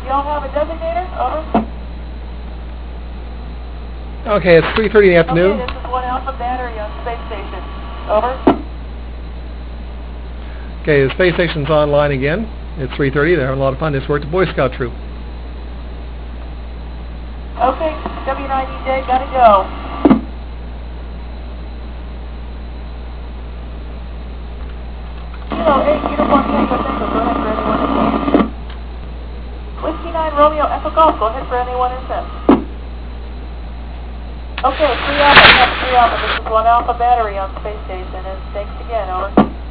You don't have a designator? Over. Okay, it's 3:30 in the afternoon. Okay, this is 1 Alpha Battery on Space Station. Over. Okay, the space station's online again. It's 3:30. They're having a lot of fun. This worked the Boy Scout troop. Okay, W9EJ, gotta go. Kilo 8, Uniform Tango, Tango, go ahead for anyone SS. Whiskey 9, Romeo, Echo Golf, go ahead for anyone SS. Okay, 3 Alpha, yes, 3 Alpha, this is 1 Alpha Battery on Space Station, and thanks again, over.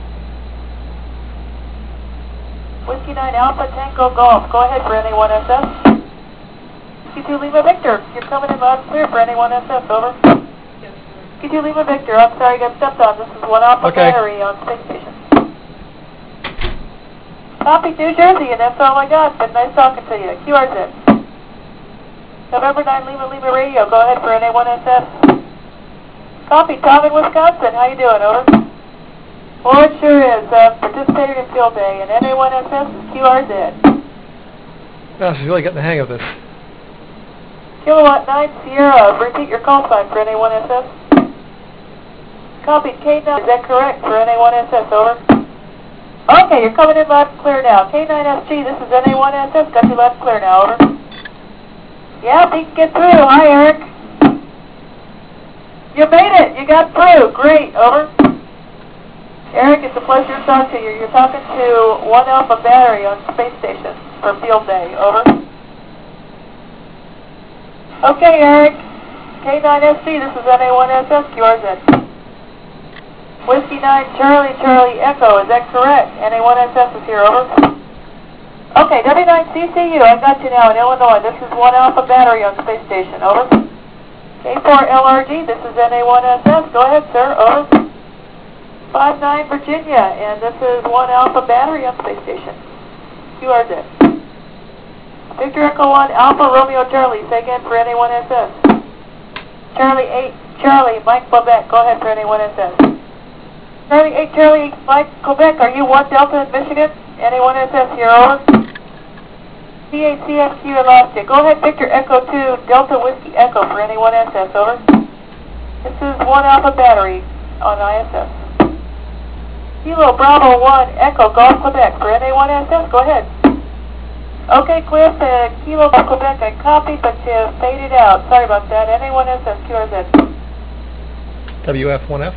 Whiskey 9, Alpha, Tango, Golf, go ahead for anyone SS. Whiskey 2, Lima, Victor, you're coming in loud and clear for anyone SS, over. Whiskey 2, Lima, Victor, I'm sorry I got stepped on, this is 1 Alpha Battery on Space Station. Copy, New Jersey, and that's all I got, but nice talking to you. QRZ. November 9 Lima Lima Radio, go ahead for NA1SS. Copy, Tom in Wisconsin, how you doing, over? Well, it sure is, participated in field day, and NA1SS is QRZ. Oh, she's really getting the hang of this. Kilowatt 9 Sierra, repeat your call sign for NA1SS. Copy, K9, is that correct for NA1SS, over? Okay, you're coming in loud and clear now. K9SG, this is NA1SS. Got you loud and clear now, over. Yeah, he can get through. Hi, Eric. You made it. You got through. Great, over. Eric, it's a pleasure to talk to you. You're talking to 1 Alpha Battery on Space Station for field day, over. Okay, Eric. K9SG, this is NA1SS, QRZ. Whiskey 9 Charlie Charlie Echo, is that correct? NA1SS is here, over. Okay, W9CCU, I got you now in Illinois. This is 1 Alpha Battery on Space Station, over. K4LRG, this is NA1SS. Go ahead, sir, over. 59 Virginia, and this is 1 Alpha Battery on Space Station. QRZ. Victor Echo 1 Alpha Romeo Charlie, say again for NA1SS. Charlie 8 Charlie Mike Quebec, go ahead for NA1SS. Charlie 8 Charlie Mike Quebec, are you 1 Delta in Michigan? NA1SS here, over. CACFQ, I lost you. Go ahead, Victor Echo 2 Delta Whiskey Echo for NA1SS, over. This is 1 Alpha Battery on ISS. Kilo Bravo 1 Echo Golf Quebec for NA1SS, go ahead. Okay, Cliff, Kilo Golf Quebec, I copied, but you faded out. Sorry about that. NA1SS, QRZ. WF1F.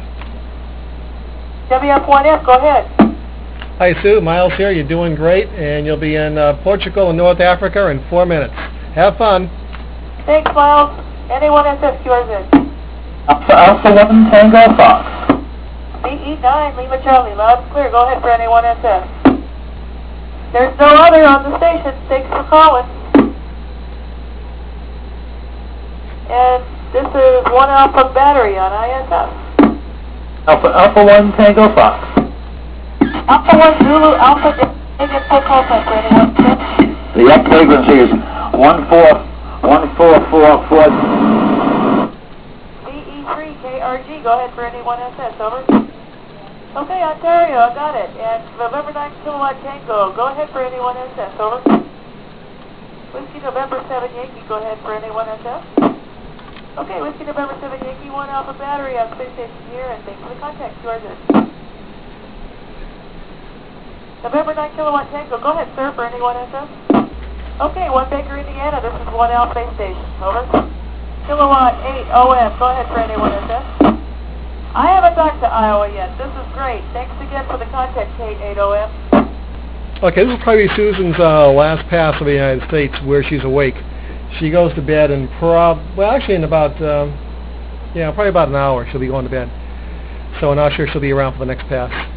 WF1F, go ahead. Hi, Sue. Miles here. You're doing great, and you'll be in Portugal and North Africa in 4 minutes. Have fun. Thanks, Miles. NA1SS, QRZ. Alpha 1 Tango Fox. BE9, Lima Charlie, loud and clear. Go ahead for NA1SS. There's no other on the station. Thanks for calling. And this is 1 Alpha Battery on ISS. Alpha 1 Tango Fox. Alpha 1 Zulu Alpha David full call sign for NA1SS. The X frequency is 14444. BE3 KRG, go ahead for NA1SS, over. Okay, Ontario, I got it. And November 9 Kilowatt Tango, go ahead for NA1SS, over. Whiskey November 7 Yankee, go ahead for NA1SS. Okay, Whiskey November 7 Yankee 1 Alpha Battery on Space Station here, and thanks for the contact, QRZ. November 9 Kilowatt Tango, go ahead, sir, for NA1SS. Okay, 1 Baker, Indiana, this is 1 Alpha Space Station, over. Kilowatt 8 OM, go ahead for NA1SS. I haven't talked to Iowa yet. This is great. Thanks again for the contact, Kate 8OM. Okay, this will probably be Susan's last pass of the United States where she's awake. She goes to bed in actually in about, probably about an hour she'll be going to bed. So I'm not sure she'll be around for the next pass.